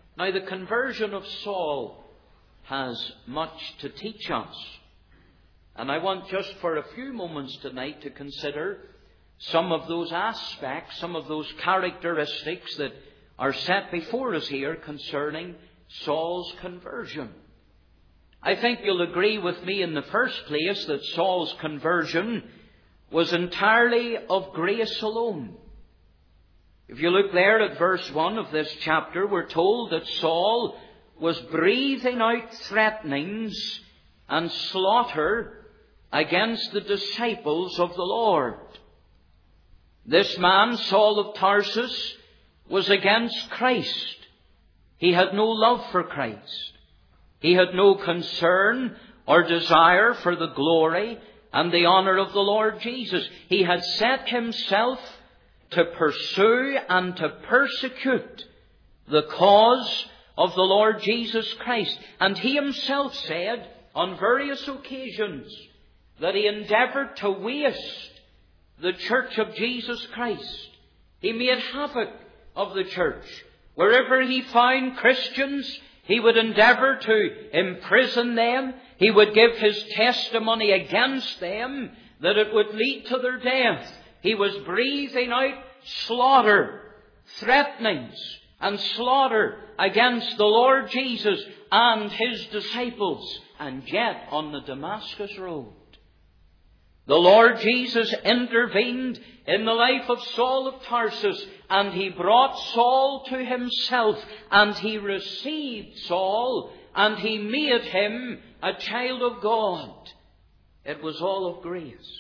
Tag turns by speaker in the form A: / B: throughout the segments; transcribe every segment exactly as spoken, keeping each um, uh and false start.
A: Now, the conversion of Saul has much to teach us. And I want just for a few moments tonight to consider some of those aspects, some of those characteristics that are set before us here concerning Saul's conversion. I think you'll agree with me in the first place that Saul's conversion was entirely of grace alone. If you look there at verse one of this chapter, we're told that Saul was breathing out threatenings and slaughter against the disciples of the Lord. This man, Saul of Tarsus, was against Christ. He had no love for Christ. He had no concern or desire for the glory and the honor of the Lord Jesus. He had set himself to pursue and to persecute the cause of the Lord Jesus Christ. And he himself said on various occasions that he endeavored to waste the church of Jesus Christ. He made havoc of the church. Wherever he found Christians, he would endeavour to imprison them. He would give his testimony against them that it would lead to their death. He was breathing out slaughter, threatenings, and slaughter against the Lord Jesus and his disciples. And yet, on the Damascus road, the Lord Jesus intervened in the life of Saul of Tarsus, and he brought Saul to himself, and he received Saul, and he made him a child of God. It was all of grace.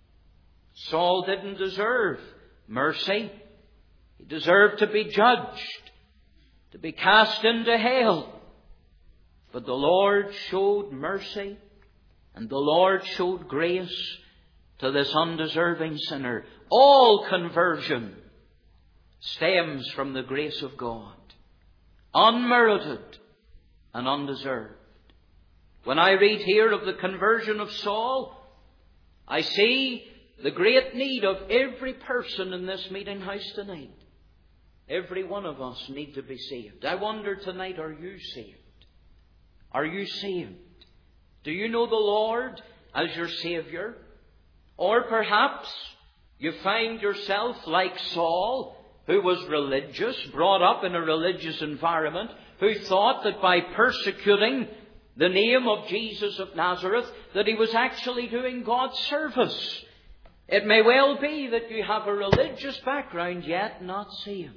A: Saul didn't deserve mercy. He deserved to be judged, to be cast into hell. But the Lord showed mercy, and the Lord showed grace to this undeserving sinner. All conversion stems from the grace of God, unmerited and undeserved. When I read here of the conversion of Saul, I see the great need of every person in this meeting house tonight. Every one of us need to be saved. I wonder tonight, are you saved? Are you saved? Do you know the Lord as your Saviour? Or perhaps you find yourself like Saul, who was religious, brought up in a religious environment, who thought that by persecuting the name of Jesus of Nazareth, that he was actually doing God's service. It may well be that you have a religious background, yet not saved.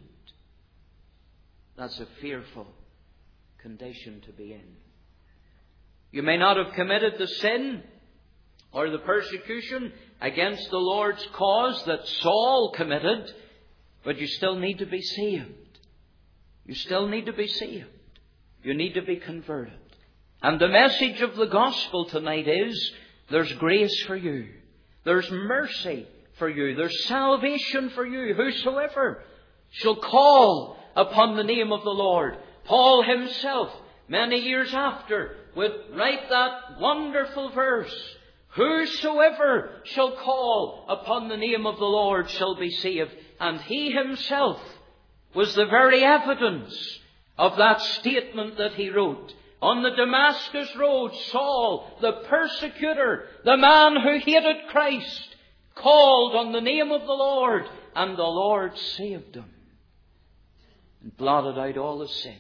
A: That's a fearful condition to be in. You may not have committed the sin or the persecution against the Lord's cause that Saul committed, but you still need to be saved. You still need to be saved. You need to be converted. And the message of the gospel tonight is, there's grace for you. There's mercy for you. There's salvation for you. Whosoever shall call upon the name of the Lord. Paul himself, many years after, would write that wonderful verse, whosoever shall call upon the name of the Lord shall be saved. And he himself was the very evidence of that statement that he wrote. On the Damascus road, Saul, the persecutor, the man who hated Christ, called on the name of the Lord, and the Lord saved him and blotted out all his sins.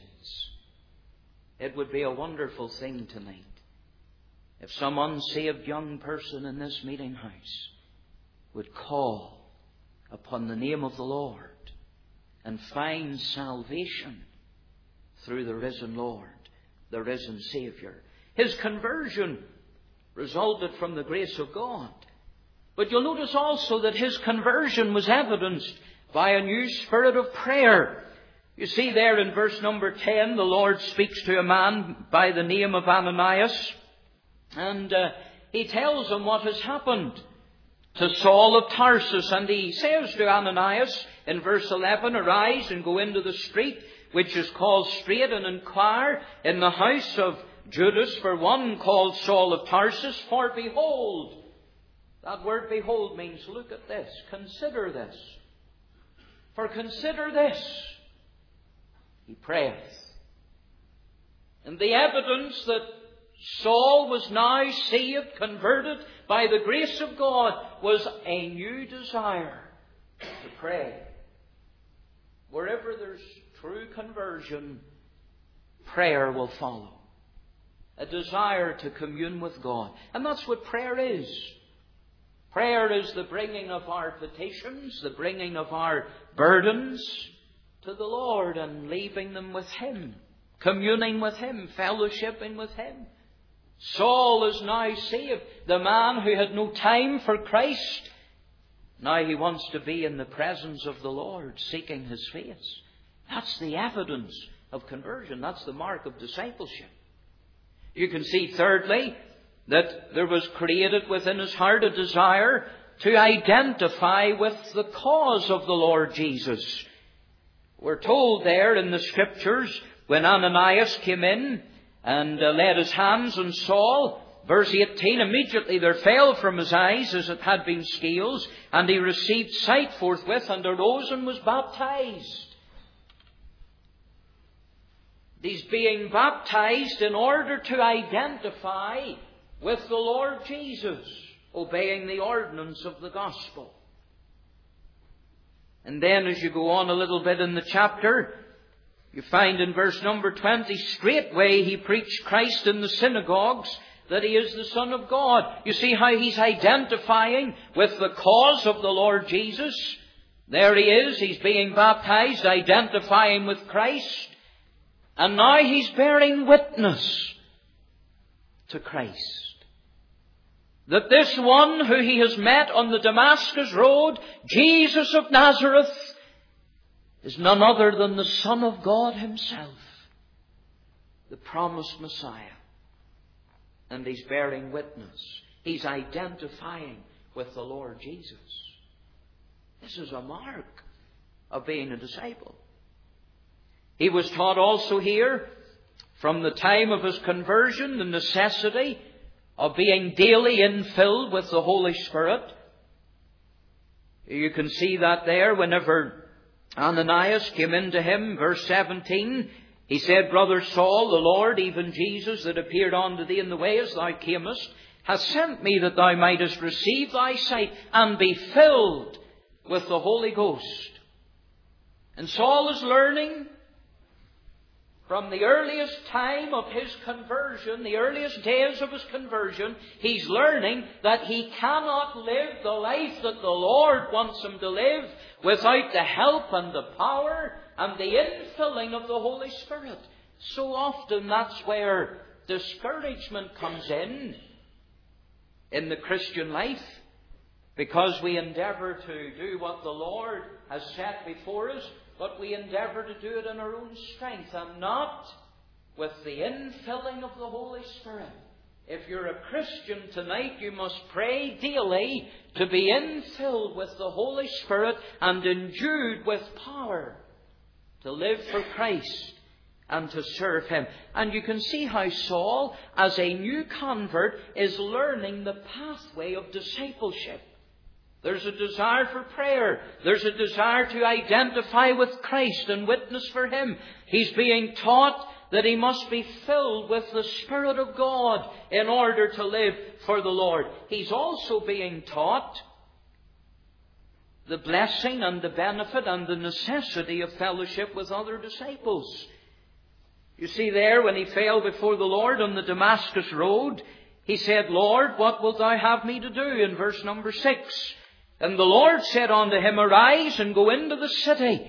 A: It would be a wonderful thing tonight if some unsaved young person in this meeting house would call upon the name of the Lord and find salvation through the risen Lord, the risen Saviour. His conversion resulted from the grace of God. But you'll notice also that his conversion was evidenced by a new spirit of prayer. You see there in verse number ten, the Lord speaks to a man by the name of Ananias, and uh, he tells him what has happened to Saul of Tarsus. And he says to Ananias in verse eleven, arise and go into the street which is called Straight, and inquire in the house of Judas for one called Saul of Tarsus. For behold, that word behold means look at this, consider this. For consider this, he prayeth And the evidence that Saul was now saved, converted by the grace of God, was a new desire to pray. Wherever there's true conversion, prayer will follow. A desire to commune with God. And that's what prayer is. Prayer is the bringing of our petitions, the bringing of our burdens to the Lord and leaving them with Him. Communing with Him, fellowshipping with Him. Saul is now saved. The man who had no time for Christ, now he wants to be in the presence of the Lord, seeking His face. That's the evidence of conversion. That's the mark of discipleship. You can see, thirdly, that there was created within his heart a desire to identify with the cause of the Lord Jesus. We're told there in the Scriptures, when Ananias came in and uh, laid his hands on Saul, verse eighteen, immediately there fell from his eyes as it had been scales, and he received sight forthwith, and arose and was baptized. He's being baptized in order to identify with the Lord Jesus, obeying the ordinance of the gospel. And then as you go on a little bit in the chapter, you find in verse number twenty, straightway he preached Christ in the synagogues, that He is the Son of God. You see how he's identifying with the cause of the Lord Jesus. There he is, he's being baptized, identifying with Christ. And now he's bearing witness to Christ. That this one who he has met on the Damascus road, Jesus of Nazareth, is none other than the Son of God Himself, the promised Messiah. And he's bearing witness. He's identifying with the Lord Jesus. This is a mark of being a disciple. He was taught also here, from the time of his conversion, the necessity of being daily infilled with the Holy Spirit. You can see that there whenever Ananias came into him, verse seventeen, he said, Brother Saul, the Lord, even Jesus, that appeared unto thee in the way as thou camest, hath sent me that thou mightest receive thy sight and be filled with the Holy Ghost. And Saul is learning from the earliest time of his conversion, the earliest days of his conversion, he's learning that he cannot live the life that the Lord wants him to live without the help and the power and the infilling of the Holy Spirit. So often that's where discouragement comes in, in the Christian life, because we endeavour to do what the Lord has set before us, but we endeavour to do it in our own strength and not with the infilling of the Holy Spirit. If you're a Christian tonight, you must pray daily to be infilled with the Holy Spirit and endued with power to live for Christ and to serve Him. And you can see how Saul, as a new convert, is learning the pathway of discipleship. There's a desire for prayer. There's a desire to identify with Christ and witness for Him. He's being taught that he must be filled with the Spirit of God in order to live for the Lord. He's also being taught the blessing and the benefit and the necessity of fellowship with other disciples. You see there, when he fell before the Lord on the Damascus road, he said, Lord, what wilt thou have me to do? In verse number six. And the Lord said unto him, Arise and go into the city,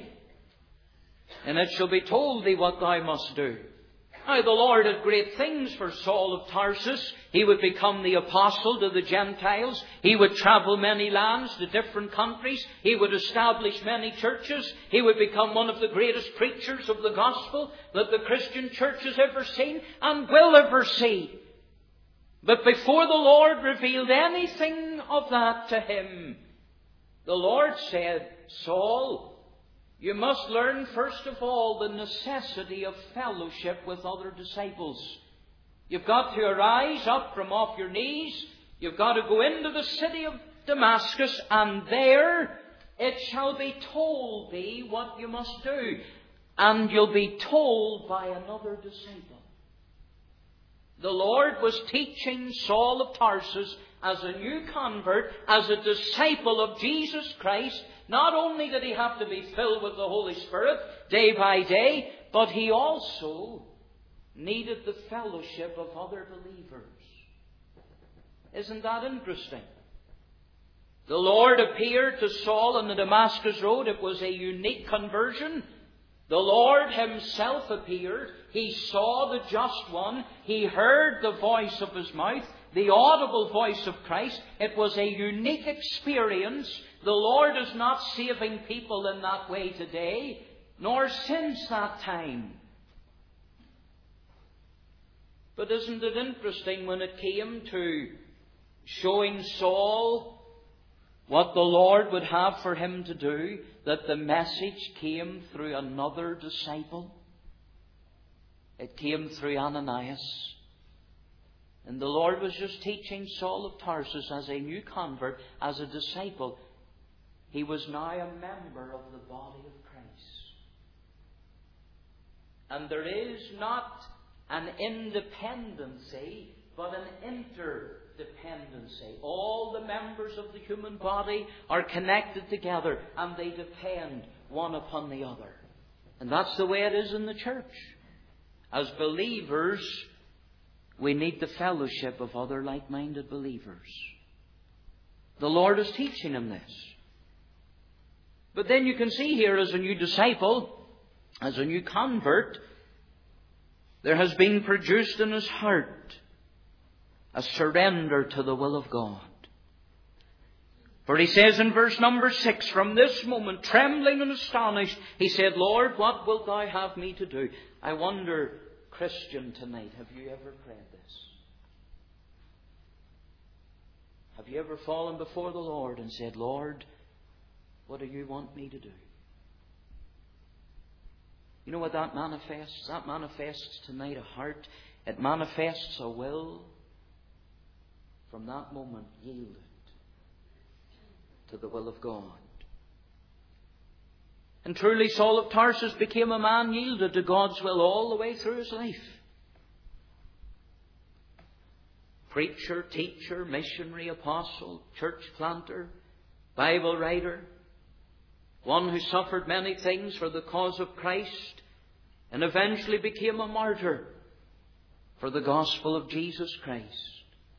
A: and it shall be told thee what thou must do. Now the Lord had great things for Saul of Tarsus. He would become the apostle to the Gentiles. He would travel many lands to different countries. He would establish many churches. He would become one of the greatest preachers of the gospel that the Christian church has ever seen and will ever see. But before the Lord revealed anything of that to him, the Lord said, Saul, you must learn first of all the necessity of fellowship with other disciples. You've got to arise up from off your knees. You've got to go into the city of Damascus, and there it shall be told thee what you must do. And you'll be told by another disciple. The Lord was teaching Saul of Tarsus as a new convert, as a disciple of Jesus Christ. Not only did he have to be filled with the Holy Spirit day by day, but he also needed the fellowship of other believers. Isn't that interesting? The Lord appeared to Saul on the Damascus Road. It was a unique conversion. The Lord Himself appeared. He saw the Just One. He heard the voice of His mouth, the audible voice of Christ. It was a unique experience. The Lord is not saving people in that way today, nor since that time. But isn't it interesting when it came to showing Saul what the Lord would have for him to do, that the message came through another disciple? It came through Ananias. And the Lord was just teaching Saul of Tarsus as a new convert, as a disciple. He was now a member of the body of Christ. And there is not an independency, but an interdependency. All the members of the human body are connected together, and they depend one upon the other. And that's the way it is in the church. As believers, we need the fellowship of other like-minded believers. The Lord is teaching him this. But then you can see here, as a new disciple, as a new convert, there has been produced in his heart a surrender to the will of God. For he says in verse number six, from this moment, trembling and astonished, he said, Lord, what wilt thou have me to do? I wonder, Christian, tonight, have you ever prayed this? Have you ever fallen before the Lord and said, Lord, what do you want me to do? You know what that manifests? That manifests tonight a heart. It manifests a will. From that moment, yielded to the will of God. And truly, Saul of Tarsus became a man yielded to God's will all the way through his life. Preacher, teacher, missionary, apostle, church planter, Bible writer, one who suffered many things for the cause of Christ and eventually became a martyr for the gospel of Jesus Christ.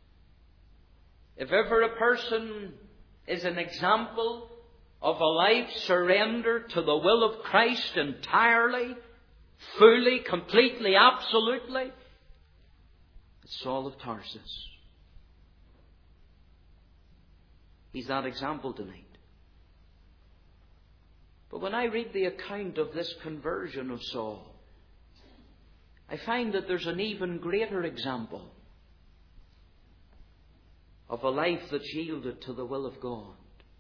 A: If ever a person is an example of a life surrendered to the will of Christ entirely, fully, completely, absolutely, it's Saul of Tarsus. He's that example tonight. But when I read the account of this conversion of Saul, I find that there's an even greater example of a life that's yielded to the will of God.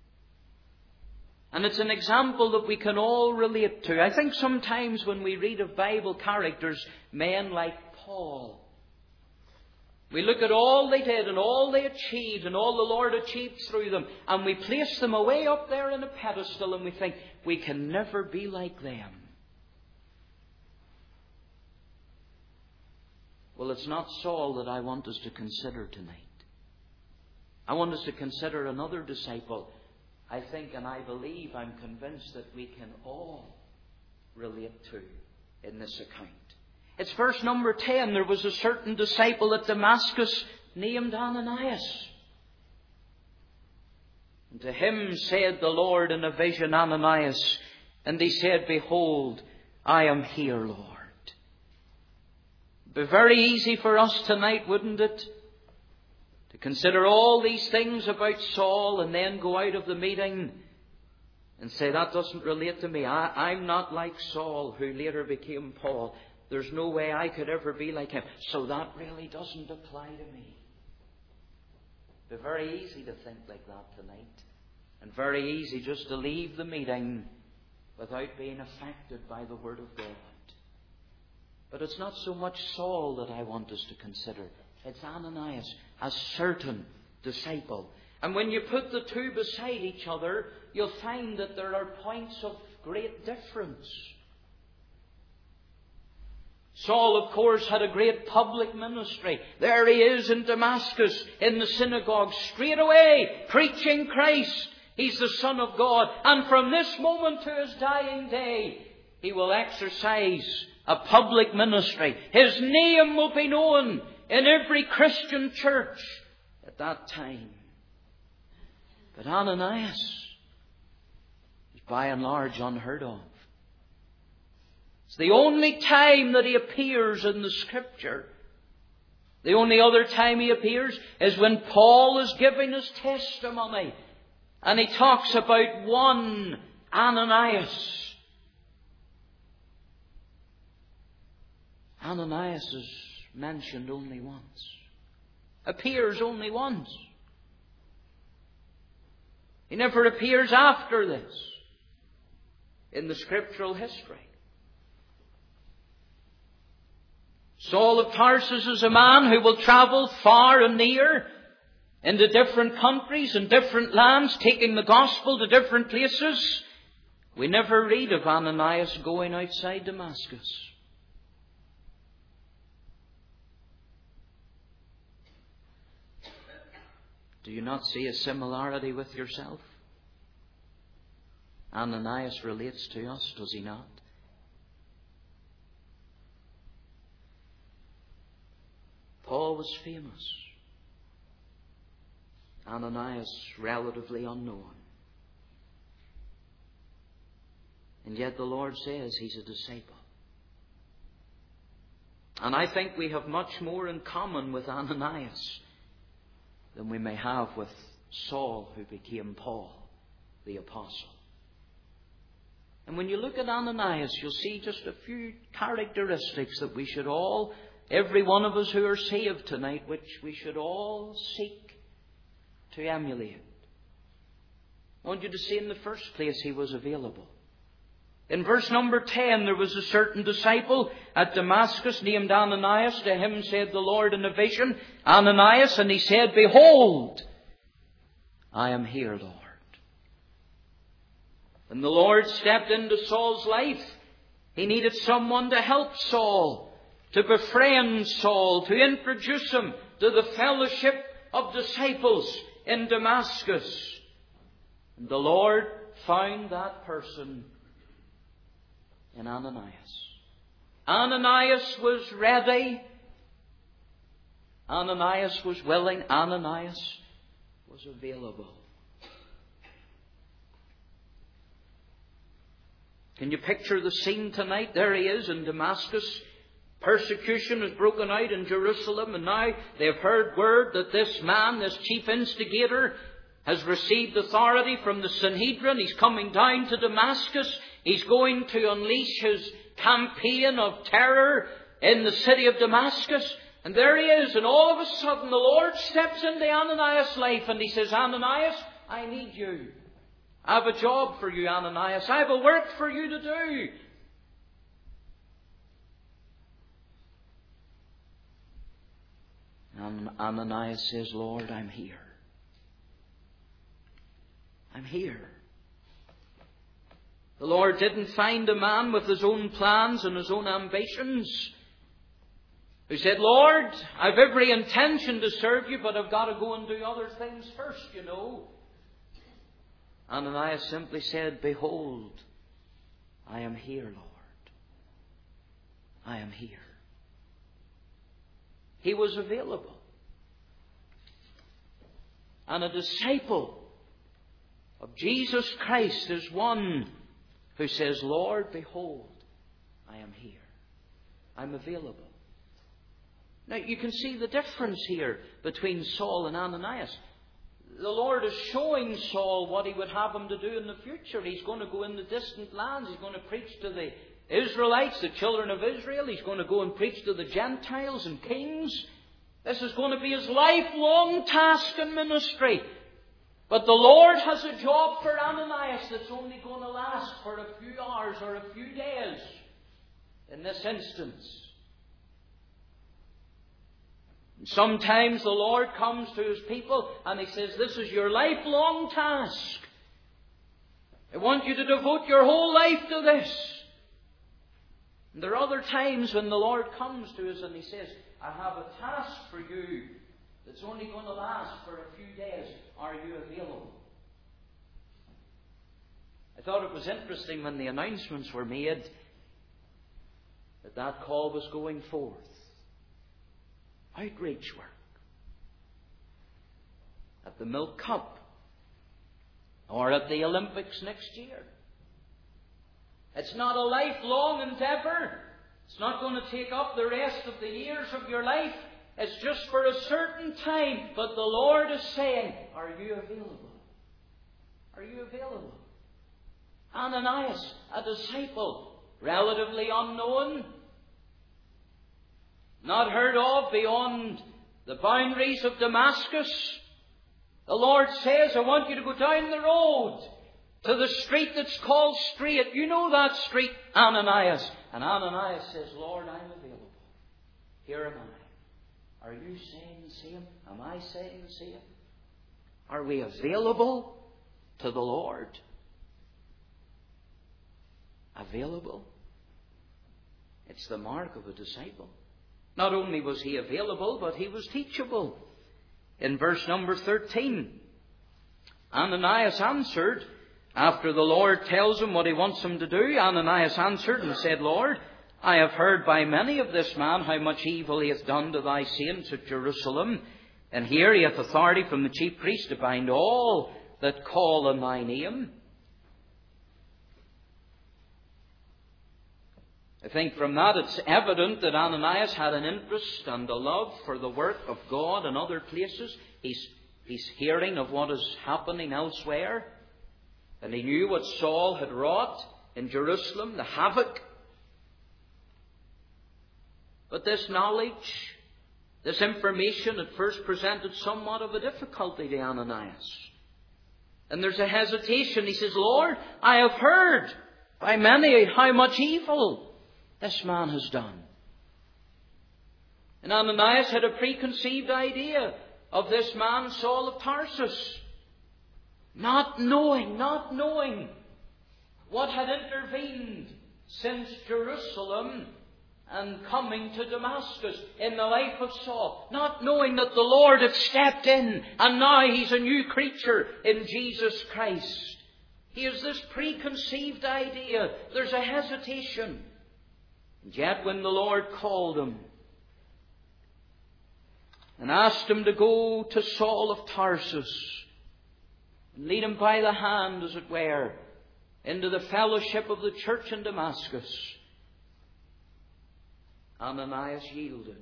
A: And it's an example that we can all relate to. I think sometimes when we read of Bible characters, men like Paul, we look at all they did and all they achieved and all the Lord achieved through them, and we place them away up there in a pedestal and we think, we can never be like them. Well, it's not Saul that I want us to consider tonight. I want us to consider another disciple. I think and I believe, I'm convinced that we can all relate to in this account. It's verse number ten. There was a certain disciple at Damascus named Ananias. And to him said the Lord in a vision, Ananias. And he said, Behold, I am here, Lord. It'd be very easy for us tonight, wouldn't it? To consider all these things about Saul and then go out of the meeting and say, that doesn't relate to me. I, I'm not like Saul, who later became Paul. There's no way I could ever be like him. So that really doesn't apply to me. It'd be very easy to think like that tonight. And very easy just to leave the meeting without being affected by the Word of God. But it's not so much Saul that I want us to consider. It's Ananias, a certain disciple. And when you put the two beside each other, you'll find that there are points of great difference. Saul, of course, had a great public ministry. There he is in Damascus, in the synagogue, straight away, preaching Christ. He's the Son of God. And from this moment to his dying day, he will exercise a public ministry. His name will be known in every Christian church at that time. But Ananias is by and large unheard of. It's the only time that he appears in the Scripture. The only other time he appears is when Paul is giving his testimony. And he talks about one Ananias. Ananias is mentioned only once. Appears only once. He never appears after this in the scriptural history. Saul of Tarsus is a man who will travel far and near into different countries and different lands, taking the gospel to different places. We never read of Ananias going outside Damascus. Do you not see a similarity with yourself? Ananias relates to us, does he not? Paul was famous. Ananias relatively unknown. And yet the Lord says he's a disciple. And I think we have much more in common with Ananias than we may have with Saul, who became Paul, the apostle. And when you look at Ananias, you'll see just a few characteristics that we should all, every one of us who are saved tonight, which we should all seek to emulate. I want you to see in the first place he was available. In verse number ten, there was a certain disciple at Damascus named Ananias. To him said the Lord in a vision, Ananias, and he said, Behold, I am here, Lord. When the Lord stepped into Saul's life, he needed someone to help Saul, to befriend Saul, to introduce him to the fellowship of disciples in Damascus. And the Lord found that person in Ananias. Ananias was ready. Ananias was willing. Ananias was available. Can you picture the scene tonight? There he is in Damascus. Persecution has broken out in Jerusalem, and now they've heard word that this man, this chief instigator, has received authority from the Sanhedrin. He's coming down to Damascus. He's going to unleash his campaign of terror in the city of Damascus. And there he is, and all of a sudden the Lord steps into Ananias' life and he says, Ananias, I need you. I have a job for you, Ananias. I have a work for you to do. And Ananias says, Lord, I'm here. I'm here. The Lord didn't find a man with his own plans and his own ambitions who said, Lord, I've every intention to serve you, but I've got to go and do other things first, you know. Ananias simply said, Behold, I am here, Lord. I am here. He was available. And a disciple of Jesus Christ is one who says, Lord, behold, I am here. I'm available. Now, you can see the difference here between Saul and Ananias. The Lord is showing Saul what he would have him to do in the future. He's going to go in the distant lands. He's going to preach to the Israelites, the children of Israel. He's going to go and preach to the Gentiles and kings. This is going to be his lifelong task and ministry. But the Lord has a job for Ananias that's only going to last for a few hours or a few days in this instance. Sometimes the Lord comes to his people and he says, this is your lifelong task. I want you to devote your whole life to this. And there are other times when the Lord comes to us and He says, I have a task for you that's only going to last for a few days. Are you available? I thought it was interesting when the announcements were made that that call was going forth. Outreach work. At the Milk Cup. Or at the Olympics next year. It's not a lifelong endeavour. It's not going to take up the rest of the years of your life. It's just for a certain time. But the Lord is saying, are you available? Are you available? Ananias, a disciple, relatively unknown, not heard of beyond the boundaries of Damascus. The Lord says, I want you to go down the road to the street that's called Straight. You know that street, Ananias. And Ananias says, Lord, I'm available. Here am I. Are you saying the same? Am I saying the same? Are we available to the Lord? Available? It's the mark of a disciple. Not only was he available, but he was teachable. In verse number thirteen, Ananias answered, after the Lord tells him what He wants him to do, Ananias answered and said, Lord, I have heard by many of this man how much evil he hath done to thy saints at Jerusalem. And here he hath authority from the chief priest to bind all that call on thy name. I think from that it's evident that Ananias had an interest and a love for the work of God in other places. He's, he's hearing of what is happening elsewhere. And he knew what Saul had wrought in Jerusalem, the havoc. But this knowledge, this information at first presented somewhat of a difficulty to Ananias. And there's a hesitation. He says, Lord, I have heard by many how much evil this man has done. And Ananias had a preconceived idea of this man, Saul of Tarsus. Not knowing, not knowing what had intervened since Jerusalem and coming to Damascus in the life of Saul. Not knowing that the Lord had stepped in and now he's a new creature in Jesus Christ. He has this preconceived idea. There's a hesitation. And yet when the Lord called him and asked him to go to Saul of Tarsus, lead him by the hand, as it were, into the fellowship of the church in Damascus, Ananias yielded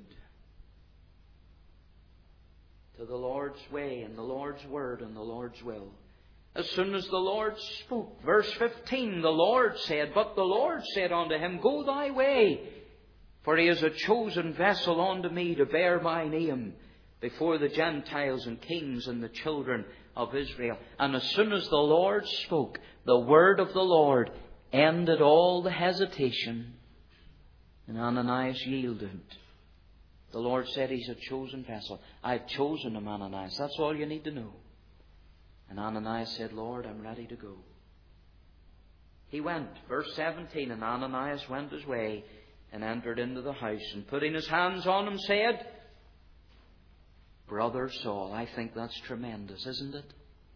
A: to the Lord's way and the Lord's word and the Lord's will. As soon as the Lord spoke, verse fifteen, the Lord said, but the Lord said unto him, go thy way, for he is a chosen vessel unto me to bear my name before the Gentiles and kings and the children of Israel. And as soon as the Lord spoke, the word of the Lord ended all the hesitation. And Ananias yielded. The Lord said he's a chosen vessel. I've chosen him, Ananias. That's all you need to know. And Ananias said, Lord, I'm ready to go. He went, verse seventeen, and Ananias went his way and entered into the house, and putting his hands on him said, Brother Saul. I think that's tremendous, isn't it?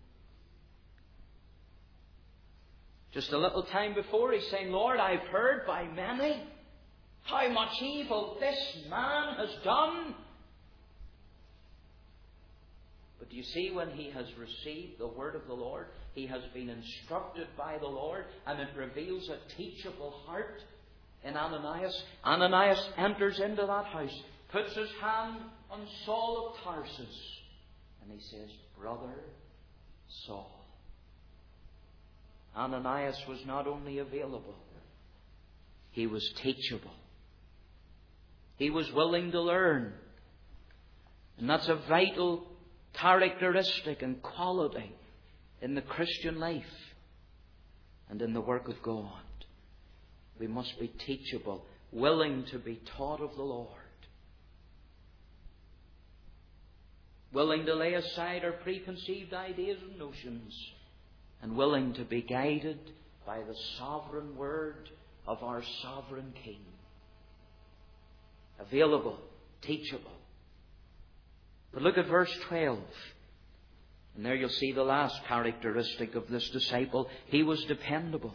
A: Just a little time before, he's saying, Lord, I've heard by many how much evil this man has done. But do you see, when he has received the word of the Lord, he has been instructed by the Lord, and it reveals a teachable heart in Ananias. Ananias enters into that house, puts his hand on Saul of Tarsus, and he says, Brother Saul. Ananias was not only available, he was teachable. He was willing to learn. And that's a vital characteristic and quality in the Christian life and in the work of God. We must be teachable, willing to be taught of the Lord. Willing to lay aside our preconceived ideas and notions, and willing to be guided by the sovereign word of our sovereign King. available, teachable. But look at verse twelve. And there you'll see the last characteristic of this disciple. He was dependable.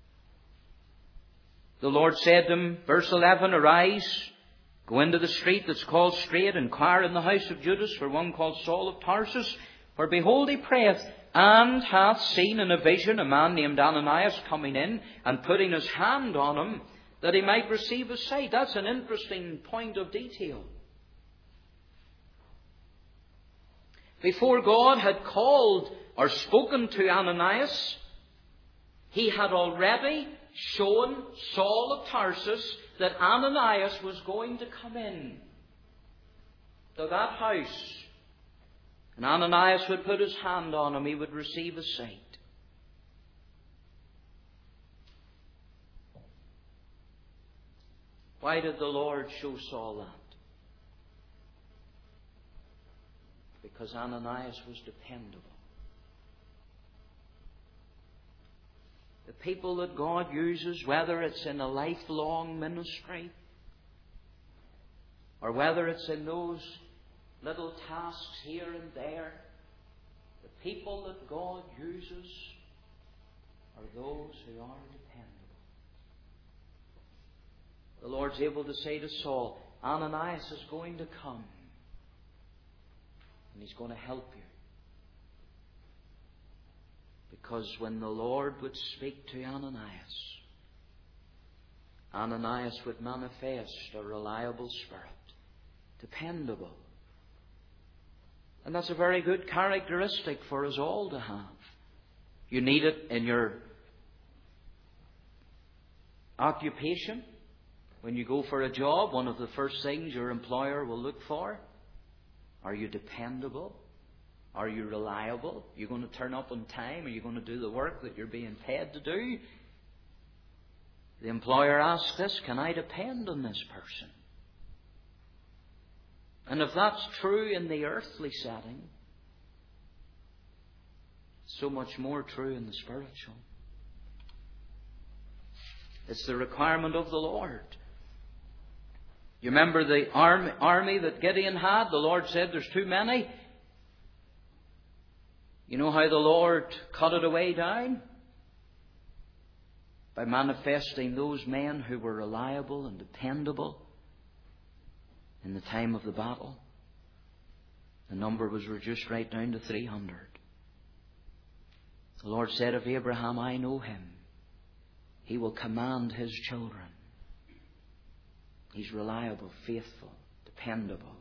A: The Lord said to him, verse eleven, Arise, go into the street that's called Straight, inquire in the house of Judas for one called Saul of Tarsus. For behold, he prayeth, and hath seen in a vision a man named Ananias coming in and putting his hand on him, that he might receive his sight. That's an interesting point of detail. Before God had called or spoken to Ananias, he had already shown Saul of Tarsus that Ananias was going to come in to that house. And Ananias would put his hand on him, he would receive his sight. Why did the Lord show Saul that? Because Ananias was dependable. The people that God uses, whether it's in a lifelong ministry or whether it's in those little tasks here and there, the people that God uses are those who are dependable. The Lord's able to say to Saul, Ananias is going to come and he's going to help you. Because when the Lord would speak to Ananias, Ananias would manifest a reliable spirit, dependable. And that's a very good characteristic for us all to have. You need it in your occupation. When you go for a job, one of the first things your employer will look for, are you dependable? Are you reliable? Are you going to turn up on time? Are you going to do the work that you're being paid to do? The employer asks this, can I depend on this person? And if that's true in the earthly setting, so much more true in the spiritual. It's the requirement of the Lord. You remember the army, army that Gideon had? The Lord said there's too many. You know how the Lord cut it away down? By manifesting those men who were reliable and dependable in the time of the battle. The number was reduced right down to three hundred. The Lord said of Abraham, I know him. He will command his children. He's reliable, faithful, dependable.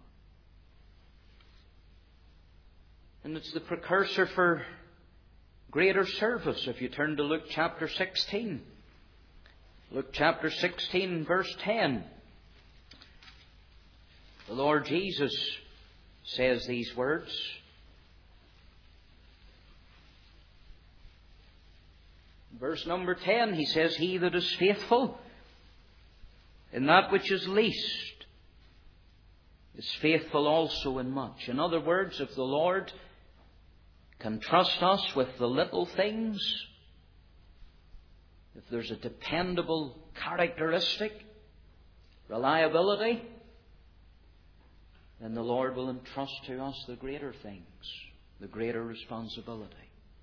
A: And it's the precursor for greater service. If you turn to Luke chapter sixteen. Luke chapter sixteen, verse ten. The Lord Jesus says these words. Verse number ten, he says, He that is faithful in that which is least is faithful also in much. In other words, if the Lord can trust us with the little things, if there's a dependable characteristic, reliability, then the Lord will entrust to us the greater things, the greater responsibility.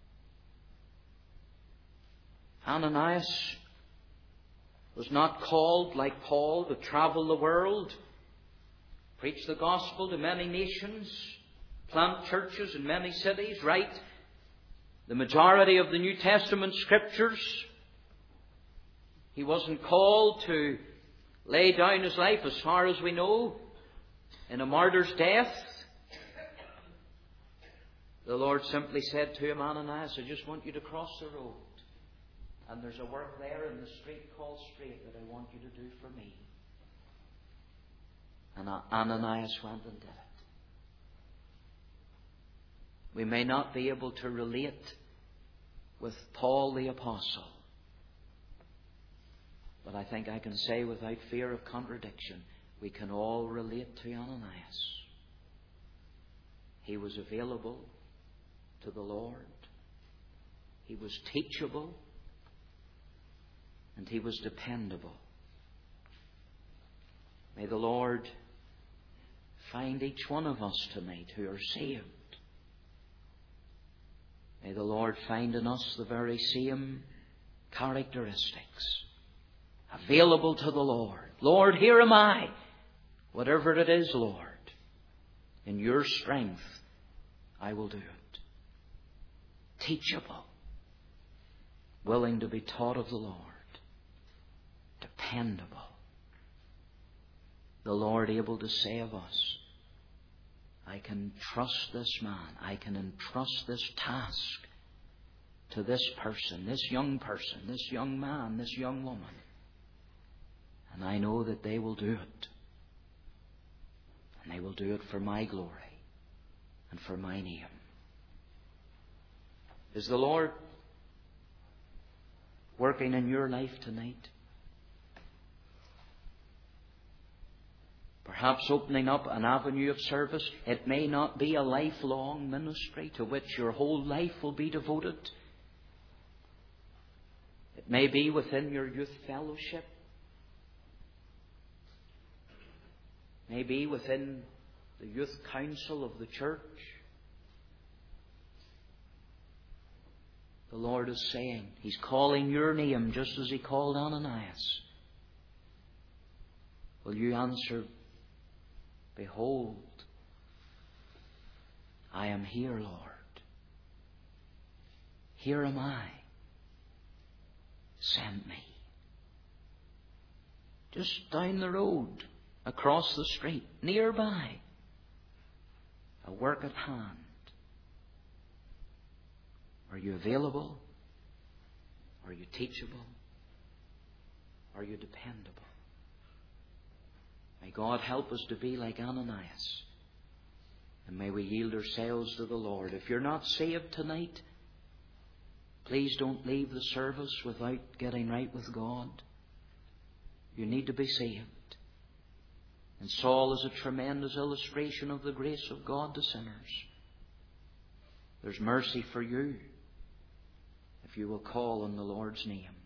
A: Ananias was not called, like Paul, to travel the world, preach the gospel to many nations, plant churches in many cities, write the majority of the New Testament scriptures. He wasn't called to lay down his life, as far as we know, in a martyr's death. The Lord simply said to him, Ananias, I just want you to cross the road. And there's a work there in the street called Straight that I want you to do for me. And Ananias went and did it. We may not be able to relate with Paul the Apostle, but I think I can say without fear of contradiction, we can all relate to Ananias. He was available to the Lord. He was teachable. And he was dependable. May the Lord find each one of us tonight who are saved. May the Lord find in us the very same characteristics available to the Lord. Lord, here am I. Whatever it is, Lord, in your strength, I will do it. Teachable, willing to be taught of the Lord, dependable. The Lord able to say of us, I can trust this man, I can entrust this task to this person, this young person, this young man, this young woman. And I know that they will do it. And they will do it for my glory and for my name. Is the Lord working in your life tonight? Perhaps opening up an avenue of service. It may not be a lifelong ministry to which your whole life will be devoted. It may be within your youth fellowship. Maybe within the youth council of the church. The Lord is saying, He's calling your name just as He called Ananias. Will you answer, Behold, I am here, Lord. Here am I. Send me. Just down the road, across the street, nearby, a work at hand. Are you available? Are you teachable? Are you dependable? May God help us to be like Ananias. And may we yield ourselves to the Lord. If you're not saved tonight, please don't leave the service without getting right with God. You need to be saved. And Saul is a tremendous illustration of the grace of God to sinners. There's mercy for you if you will call on the Lord's name.